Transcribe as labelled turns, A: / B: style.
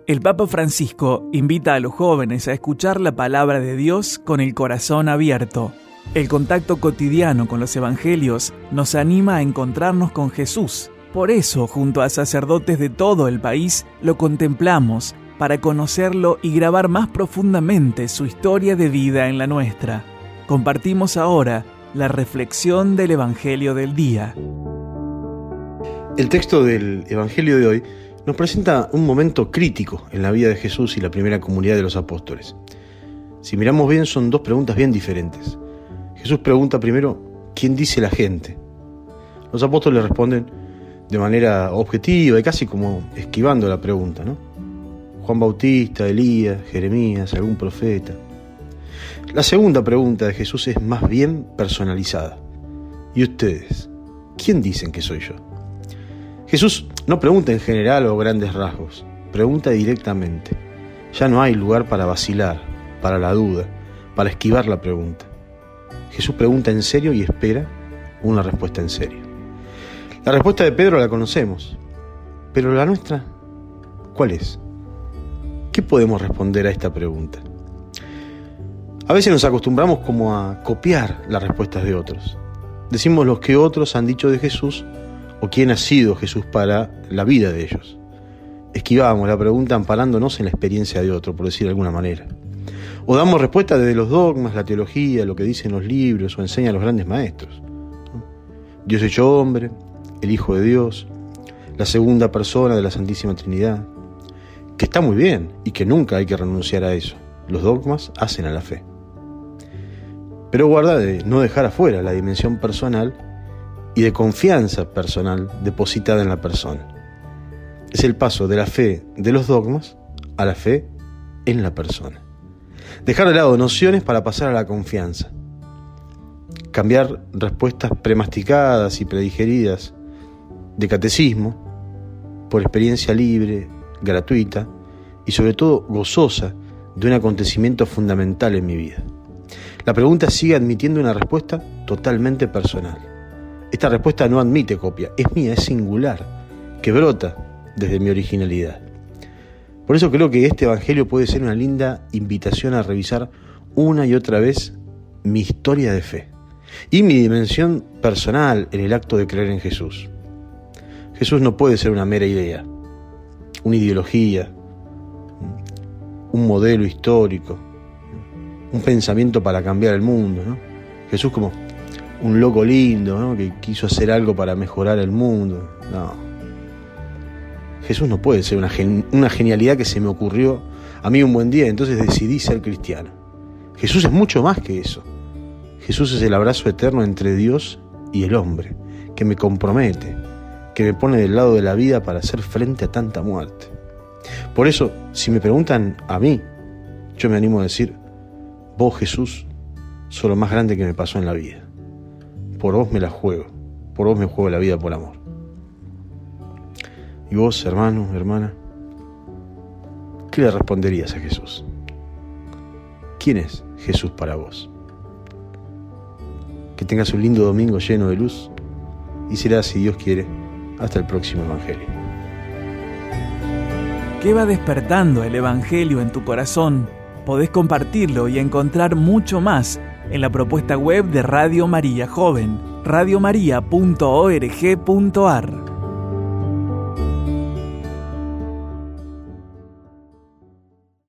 A: El Papa Francisco invita a los jóvenes a escuchar la palabra de Dios con el corazón abierto. El contacto cotidiano con los evangelios nos anima a encontrarnos con Jesús. Por eso, junto a sacerdotes de todo el país, lo contemplamos para conocerlo y grabar más profundamente su historia de vida en la nuestra. Compartimos ahora la reflexión del Evangelio del día.
B: El texto del Evangelio de hoy nos presenta un momento crítico en la vida de Jesús y la primera comunidad de los apóstoles. Si miramos bien, son dos preguntas bien diferentes. Jesús pregunta primero, ¿quién dice la gente? Los apóstoles responden de manera objetiva y casi como esquivando la pregunta, ¿no? Juan Bautista, Elías, Jeremías, algún profeta. La segunda pregunta de Jesús es más bien personalizada. ¿Y ustedes? ¿Quién dicen que soy yo? Jesús no pregunta en general o grandes rasgos, pregunta directamente. Ya no hay lugar para vacilar, para la duda, para esquivar la pregunta. Jesús pregunta en serio y espera una respuesta en serio. La respuesta de Pedro la conocemos, pero la nuestra, ¿cuál es? ¿Qué podemos responder a esta pregunta? A veces nos acostumbramos como a copiar las respuestas de otros. Decimos lo que otros han dicho de Jesús o quién ha sido Jesús para la vida de ellos. Esquivamos la pregunta amparándonos en la experiencia de otro, por decir de alguna manera. O damos respuesta desde los dogmas, la teología, lo que dicen los libros o enseñan los grandes maestros. Dios hecho hombre, el Hijo de Dios, la segunda persona de la Santísima Trinidad, que está muy bien y que nunca hay que renunciar a eso. Los dogmas hacen a la fe. Pero guarda de no dejar afuera la dimensión personal y de confianza personal depositada en la persona. Es el paso de la fe de los dogmas a la fe en la persona. Dejar de lado nociones para pasar a la confianza. Cambiar respuestas premasticadas y predigeridas de catecismo por experiencia libre, gratuita y sobre todo gozosa de un acontecimiento fundamental en mi vida. La pregunta sigue admitiendo una respuesta totalmente personal. Esta respuesta no admite copia, es mía, es singular, que brota desde mi originalidad. Por eso creo que este Evangelio puede ser una linda invitación a revisar una y otra vez mi historia de fe y mi dimensión personal en el acto de creer en Jesús. Jesús no puede ser una mera idea, una ideología, un modelo histórico, un pensamiento para cambiar el mundo, ¿no? Jesús como un loco lindo, ¿no? Que quiso hacer algo para mejorar el mundo. No. Jesús no puede ser una genialidad que se me ocurrió a mí un buen día, entonces decidí ser cristiano. Jesús es mucho más que eso. Jesús es el abrazo eterno entre Dios y el hombre, que me compromete, que me pone del lado de la vida para hacer frente a tanta muerte. Por eso, si me preguntan a mí, yo me animo a decir, vos, Jesús, sos lo más grande que me pasó en la vida. Por vos me la juego, por vos me juego la vida por amor. Y vos, hermano, hermana, ¿qué le responderías a Jesús? ¿Quién es Jesús para vos? Que tengas un lindo domingo lleno de luz y será, si Dios quiere, hasta el próximo Evangelio.
A: ¿Qué va despertando el Evangelio en tu corazón? Podés compartirlo y encontrar mucho más en la propuesta web de Radio María Joven, radiomaria.org.ar.